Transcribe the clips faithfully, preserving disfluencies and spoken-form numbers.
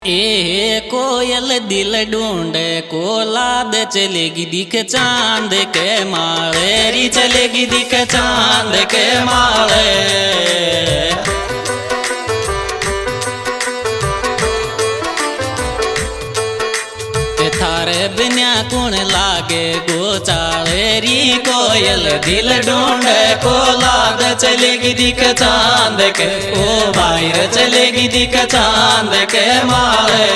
ए कोयल दिल ढूंढे कोलाद चलेगी दिख चांद के माले री चलेगी दिख चांद के माले। थारे बिना कुण लागे गोचाले री कोयल दिल ढूंढे कोलाद चलेगी दिख चांद के ओ बाहर चलेगी दिख चांद के माले।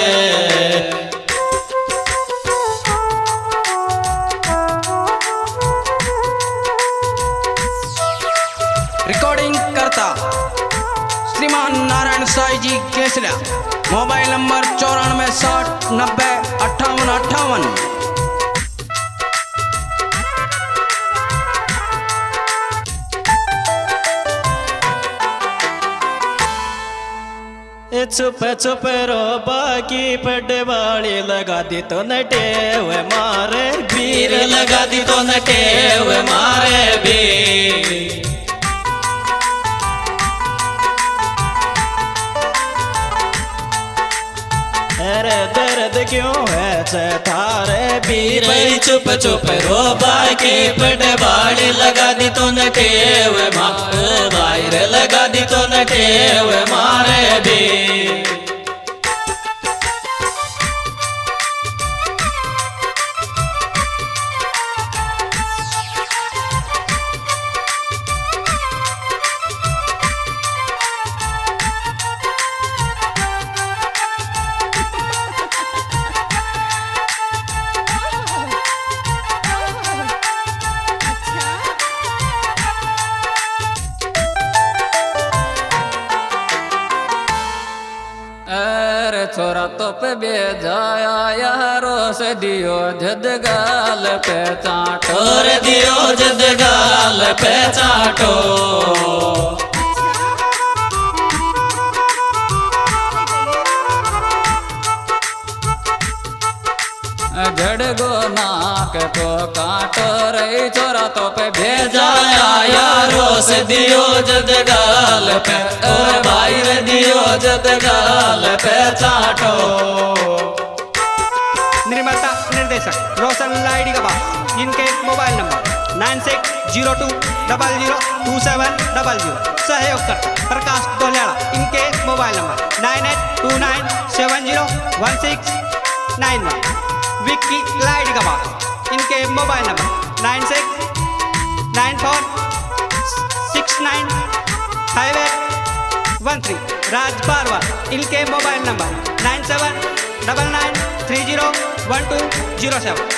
रिकॉर्डिंग करता श्रीमान नारायण साई जी केसरिया। मोबाइल नंबर चौरानवे साठ नब्बे अट्ठावन अट्ठावन। छुप छुप रो बाकी पड़े वाली लगा दी तो नटेव मारे वीर लगा दी तो नटेव मारे भी। अरे दर्द क्यों है थारे वीर चुप चुप रो बाकी पड़े वाली लगा दी तो नटेव मारे बाहर लगा दी तो नटेव मारे भी। छोरा तो पे बेजाया यारो से दियो जद गाल पे चाटो रे दियो जद गाल पे चाटो। झड़गो नाक को काटो रे छोरा तो पे भेजाया यारो से दियो जद गाल पे ओ भाई रे दियो जद गाल पे चाटो। निर्माता निर्देशक रोशन लाइडी का बाप, इनके mobile number nine six zero two double zero two seven double zero. सहयोगकर्ता प्रकाश दोलियाड़ा, इनके mobile number nine eight two nine seven zero one six nine one. Vicky लाइडी का बाप, इनके mobile number nine six nine four six nine five eight one three. Raj Barwal, इनके mobile number nine seven double nine three zero one two zero seven.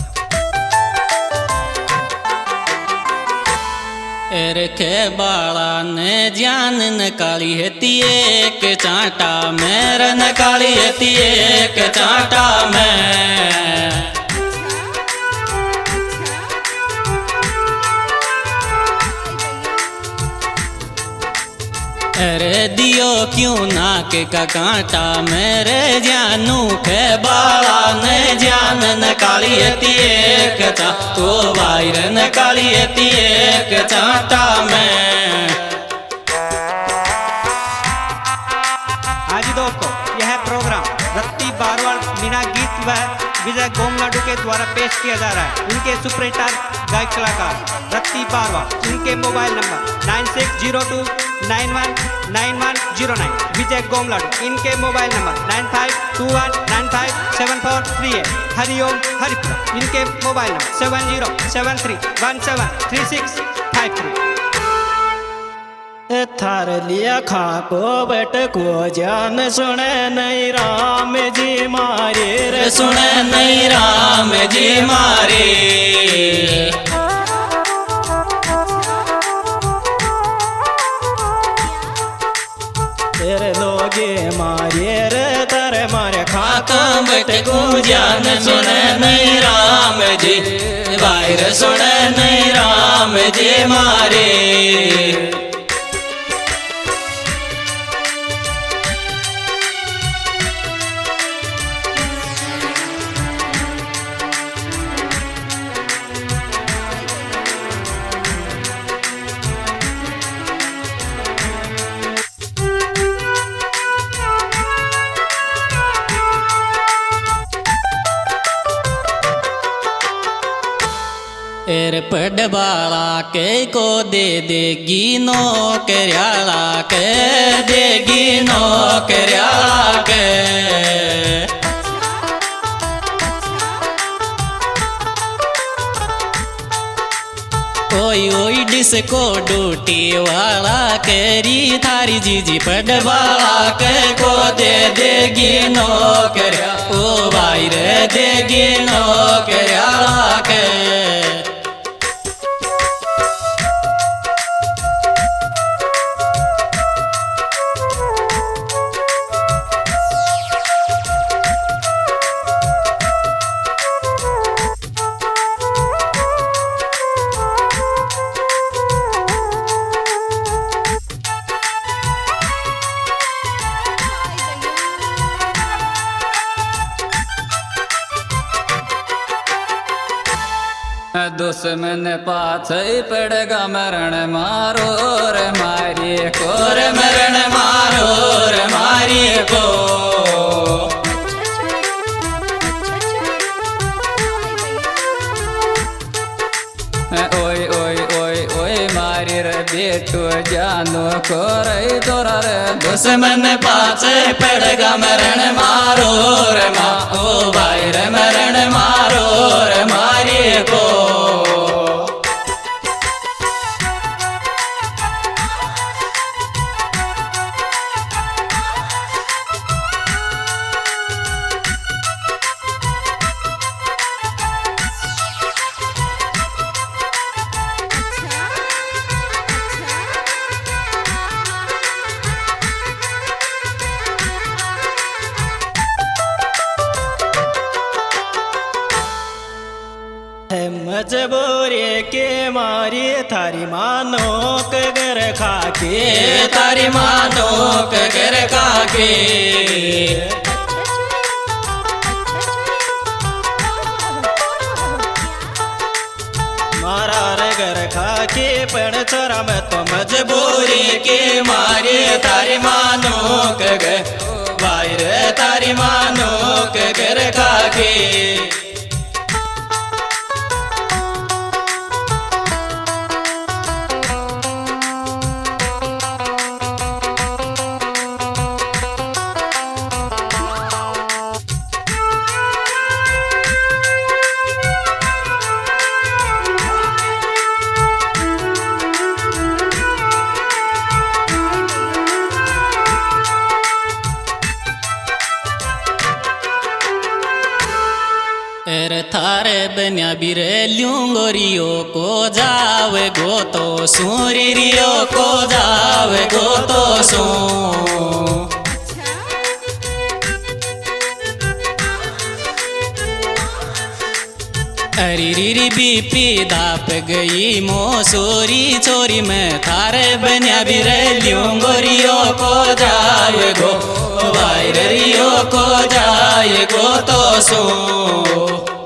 रखे बाला ने जान नकाली है एक चाटा मेरे नकाली है एक चाटा में। अरे दियो क्यों नाक का कांटा मेरे जानू के बाला ने जान नकाली है एक चा तो बाहर नकाली है एक चाटा में। आज दोस्तों यह प्रोग्राम रत्ती बारवाल मीना गीत व विजय गोमलाडू के द्वारा पेश किया जा रहा है। इनके सुपरस्टार गायक कलाकार रत्ती बारवाल, इनके mobile number nine six zero two nine one nine one zero nine. Vijay Gomladu, इनके mobile number nine five two one nine five seven four three eight. Hariom Haripura, इनके mobile number seven zero seven three one seven three six five three. थार लिया खाको but को जान सुने नहीं राम जी मारे रे सुने नहीं राम जी मारे। तेरे लोगे मारे रे तारे मारे खाको बट को जान सुने नहीं राम जी बाहर सुने नहीं राम जी मारे। एर पड़बाला के को दे देगी नौकरियाला के देगी नौकरियाला के ओई ओई डिस्को ड्यूटी वाला केरी थारी जीजी पड़बाला के को दे देगी नौकरिया ओ भाई रे देगी नौकरियाला के दुश्मन पाछे पड़ेगा मरण मारो रे मारिए को रे मरण मारो रे मारिए को ओए ओए ओए ओए मारी रे बेटो जानो को रे तोरा रे दुश्मन पाछे पड़ेगा मरण मारो रे मा ओ भाई रे मरण मारो रे मारिए को मजबूरी के मारी थारी मानो कर खाके थारी मानो कर खाके मारा रे घर खाके पण छोरा मैं तो मजबूरी के मारी थारी मानो कर भाई रे थारी मानो कर खाके थारे बन्या बिरेलियों गोरियो को जावे गो तो सूरियो को जावे गो तो सू अरी री बीपी दाप गई मोसूरी चोरी में थारे बन्या बिरेलियों गोरियो को जावे गो वायरियो को जाए गो तो सो